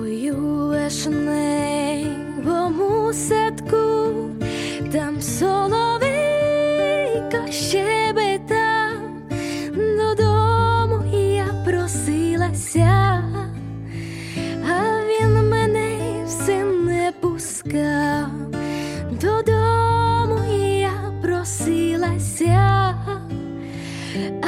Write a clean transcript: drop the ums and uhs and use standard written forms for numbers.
у вишневому садку, там соловейко щебетав, додому я просилася, а він мене все не пускав.